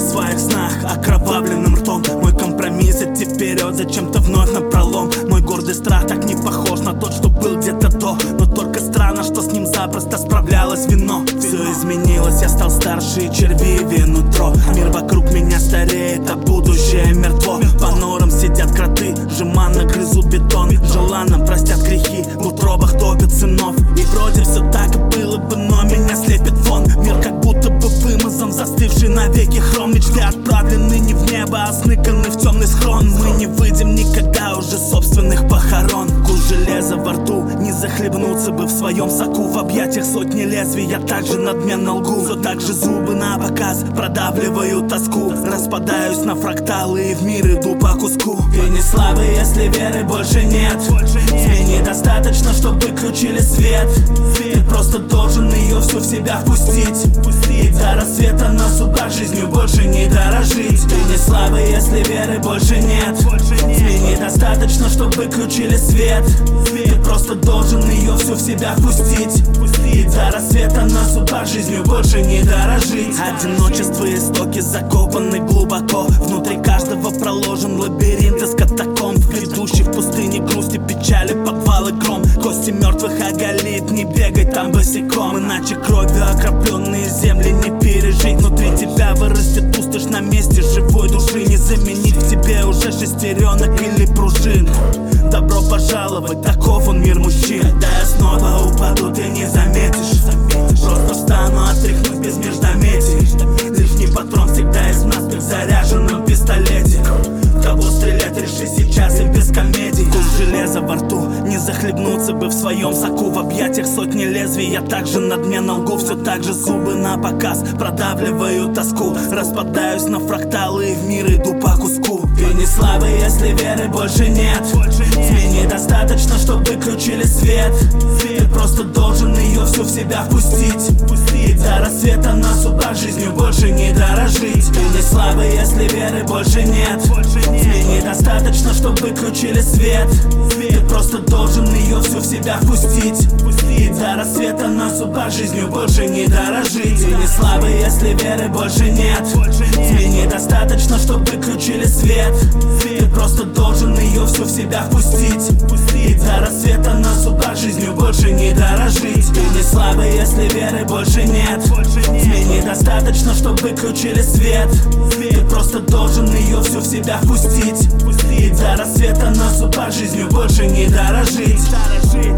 своих снах окровавленным ртом. Мой компромисс идти вперед, зачем-то вновь напролом. Мой гордый страх так не похож на тот, что был где-то до. Но только странно, что с ним запросто справлялось вино. Все изменилось, я стал старше и червивее нутро. Мир вокруг меня стареет, а будущее мертво. По норам сидят кроты, жеманно грызут бетон. Желанно простят грехи, в утробах топят сынов. И вроде все так и было бы, но меня слепит фон. Мир как будто бы вымазан, застывший навеки хром. Мечты отправлены не в небо, а сныканы в темный схрон. Мы не выйдем никогда уже собственных похорон. Куш железа во рту, не захлебнуться бы в своем соку. В объятиях сотни лезвий, я также надменно лгу. Все так же зубы на показ, продавливаю тоску. Распадаюсь на фракталы и в мир иду по куску. Ты не слабый, если веры больше нет. Смени достаточно, чтобы выключили свет. Ты просто должен ее всю в себя впустить. И до рассвета на судах жизнью больше не дорожить. Ты не слабый, если веры больше нет. Смени достаточно, чтобы выключили свет. Ты просто должен ее всю в себя впустить. И до рассвета на судах жизнью больше не дорожить. Одиночество и истоки закопаны глубоко. Внутри каждого проложен лабиринт из катакомб, ведущих в пустыне грусти, печали, подвалы, гром. Кости мертвых оголит, не бегай там босиком. Иначе кровью окропленные земли не пережить. Внутри тебя вырастет пустошь на месте живой души. Не заменить в тебе уже шестеренок или пружин. Добро пожаловать, таков он мир мужчин. Когда я снова упаду, ты не заметишь. Просто встану отряхнуть без междометий. Лишний патрон всегда из нас, как заряженном пистолете. В кого стрелять, реши сейчас и без комедий. Куш железа во рту, не захлебнуться бы в своем соку. В объятиях сотни лезвий, я также надменно лгу. Все так же зубы на показ, продавливаю тоску. Распадаюсь на фракталы и в мир иду по куску. Ты не слабый, если веры больше нет. Смени достаточно, чтобы выключили свет. Ты просто должен ее всю в себя впустить. И до рассвета на судах жизнью больше не дорожить. Ты не слабый, если веры больше нет. Смени достаточно, чтобы выключили свет. Ты просто должен ее всю в себя впустить. И до рассвета на судах жизнью больше не дорожить. Ты не слабый, если веры больше нет. Смени достаточно, чтобы выключили свет. Ты просто должен ее всю в себя впустить. И до рассвета на судах жизнью больше не дорожить. Ты не слабый, если веры больше нет. Смени достаточно, чтобы выключили свет. Ты просто должен ее всю в себя впустить. И до рассвета на судах жизнью больше не дорожить.